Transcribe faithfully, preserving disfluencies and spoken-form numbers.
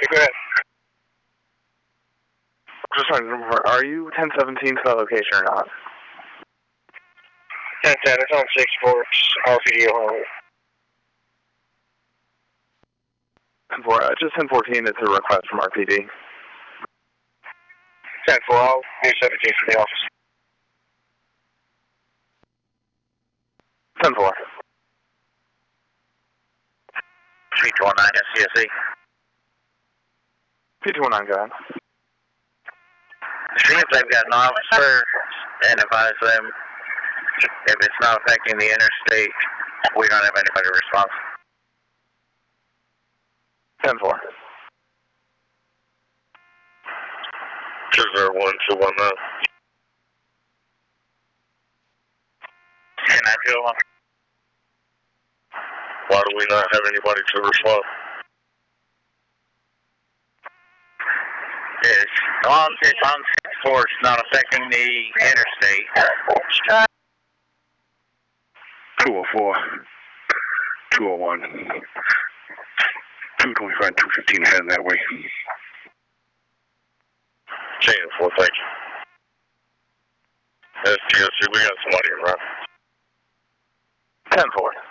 Go ahead. Just trying to remember, are you ten seventeen to that location or not? ten ten, it's on six Forks, R P D Ohio. ten four, uh, just ten fourteen, it's a request from R P D. ten four, I'll do seventeen from the office. ten four. three two one nine S C S E. P two one nine, go ahead. See if they've got an officer and advise them if it's not affecting the interstate, we don't have anybody responsible. ten four. two zero one two one nine. ten nine two one. Why do we not have anybody to respond? It's on, it's on six four, it's not affecting the interstate. two oh four, two oh one, two twenty-five, two fifteen, heading that way. ten four, thank you. S T S C, we got somebody around. ten four.